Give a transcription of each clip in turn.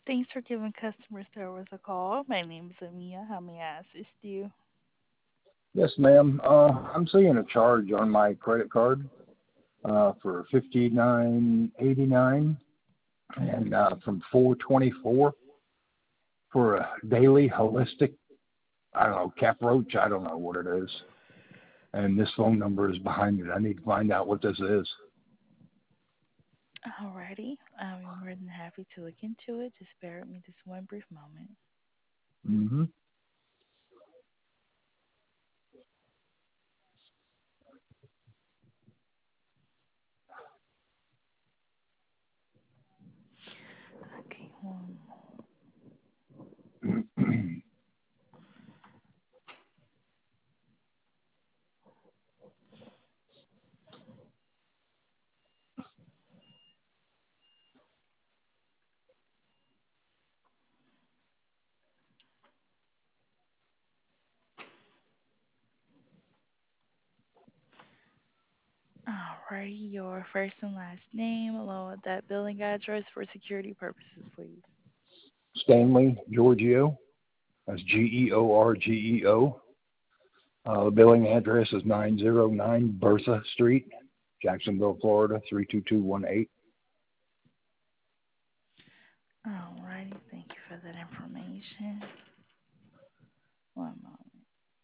Thanks for giving customer service a call. My name is Amia. How may I assist you? Yes, ma'am. I'm seeing a charge on my credit card for $59.89 and from 424 for a daily holistic. I don't know, cap roach. I don't know what it is. And this phone number is behind it. I need to find out what this is. Alrighty. I'm more than happy to look into it. Just bear with me just one brief moment. Mm-hmm. Okay. One. Alrighty. Your first and last name along with that billing address for security purposes, please. Stanley Giorgio. That's Georgeo. Billing address is 909 Bertha Street, Jacksonville, Florida, 32218. Alrighty. Thank you for that information. One moment.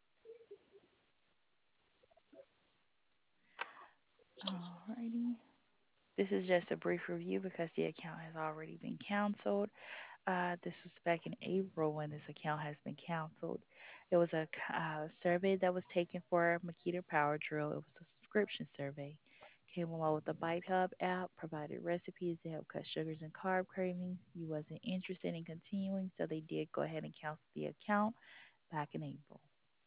Alrighty. This is just a brief review because the account has already been canceled. This was back in April when this account has been canceled. It was a survey that was taken for Makita Power Drill. It was a subscription survey. Came along with the Bite Hub app, provided recipes to help cut sugars and carb cravings. You wasn't interested in continuing, so they did go ahead and cancel the account back in April.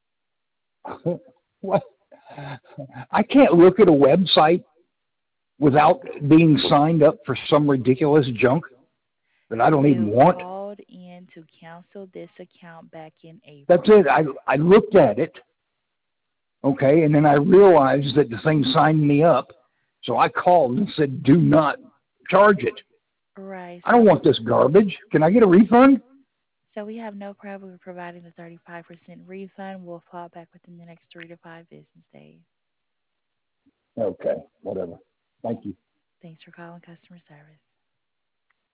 What? I can't look at a website without being signed up for some ridiculous junk that I don't even You want. called in to cancel this account back in That's April. it. I looked at it, okay, and then I realized that the thing signed me up. So I called and said, do not charge it. Right. I don't want this garbage. Can I get a refund? So we have no problem with providing the 35% refund. We'll fall back within the next 3 to 5 business days. Okay, whatever. Thank you. Thanks for calling customer service.